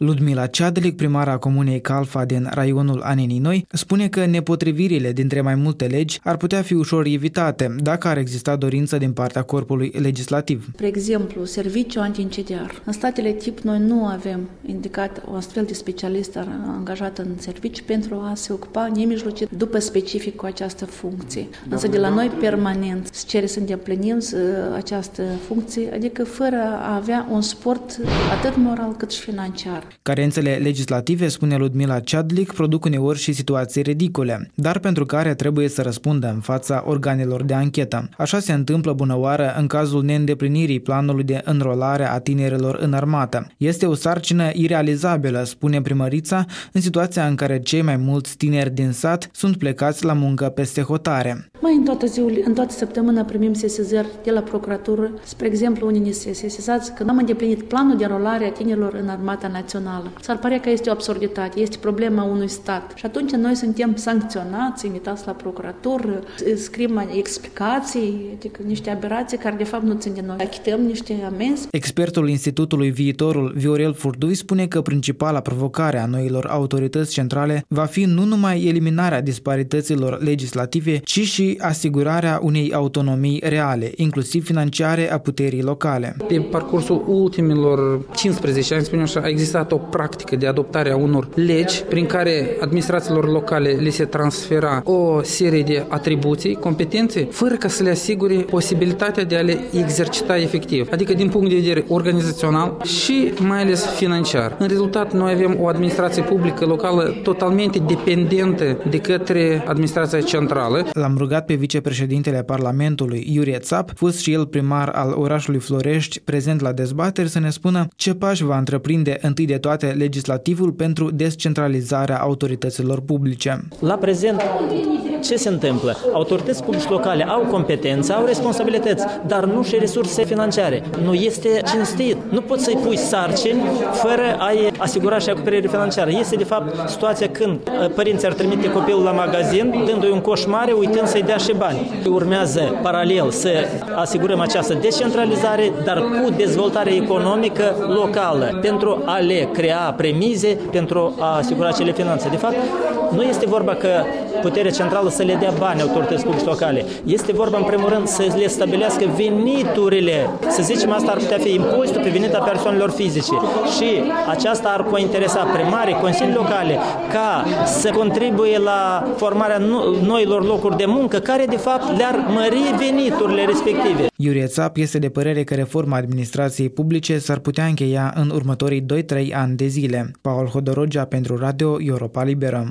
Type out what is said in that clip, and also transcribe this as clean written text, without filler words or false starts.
Ludmila Ceadlic, primara comunei Calfa din raionul Anenii Noi, spune că nepotrivirile dintre mai multe legi ar putea fi ușor evitate dacă ar exista dorință din partea corpului legislativ. Spre exemplu, serviciul anti-incendiar. În statele tip noi nu avem indicat o astfel de specialist angajat în serviciu pentru a se ocupa nemijlocit după specific cu această funcție. Însă de la noi permanent se cere să îndeplinim această funcție, adică fără a avea un suport atât moral cât și financiar. Carențele legislative, spune Ludmila Ceadlic, produc uneori și situații ridicole, dar pentru care trebuie să răspundă în fața organelor de anchetă. Așa se întâmplă bunăoară în cazul neîndeplinirii planului de înrolare a tinerilor în armată. Este o sarcină irealizabilă, spune primărița, în situația în care cei mai mulți tineri din sat sunt plecați la muncă peste hotare. În toată săptămâna primim sesizări de la procuratură, spre exemplu, unii ne sesizați că n-am îndeplinit planul de înrolare a tinerilor în armata națională. S-ar părea că este o absurditate, este problema unui stat. Și atunci noi suntem sancționați, invitați la procuratură, scriem explicații, adică niște aberații care de fapt nu țin de noi. Achităm niște amenzi. Expertul Institutului Viitorul, Viorel Furdui, spune că principala provocare a noilor autorități centrale va fi nu numai eliminarea disparităților legislative, ci și asigurarea unei autonomii reale, inclusiv financiare, a puterii locale. Pe parcursul ultimilor 15 ani, spunem așa, a existat o practică de adoptare a unor legi prin care administrațiilor locale le se transfera o serie de atribuții, competențe, fără ca să le asigure posibilitatea de a le exercita efectiv, adică din punct de vedere organizațional și mai ales financiar. În rezultat, noi avem o administrație publică locală totalmente dependentă de către administrația centrală. L-am rugat pe vicepreședintele Parlamentului, Iurie Țap, fost și el primar al orașului Florești, prezent la dezbateri, să ne spună ce pași va întreprinde întâi de toate legislativul pentru descentralizarea autorităților publice. La prezent, ce se întâmplă? Autorități publice locale au competență, au responsabilități, dar nu și resurse financiare. Nu este cinstit. Nu poți să-i pui sarcini fără a-i asigura și acoperire financiară. Este, de fapt, situația când părinții ar trimite copilul la magazin, dându-i un coș mare, uitând să-i dea și bani. Urmează, paralel, să asigurăm această descentralizare, dar cu dezvoltare economică locală, pentru a le crea premize, pentru a asigura acele finanțe. De fapt, nu este vorba că puterea centrală să le dea bani autorități publice locale. Este vorba, în primul rând, să le stabilească veniturile. Să zicem, asta ar putea fi impozitul pe venit a persoanelor fizice. Și aceasta ar interesa primarii, consilii locale, ca să contribuie la formarea noilor locuri de muncă, care, de fapt, le-ar mări veniturile respective. Iurie Țap este de părere că reforma administrației publice s-ar putea încheia în următorii 2-3 ani de zile. Paul Hodorogea pentru Radio Europa Liberă.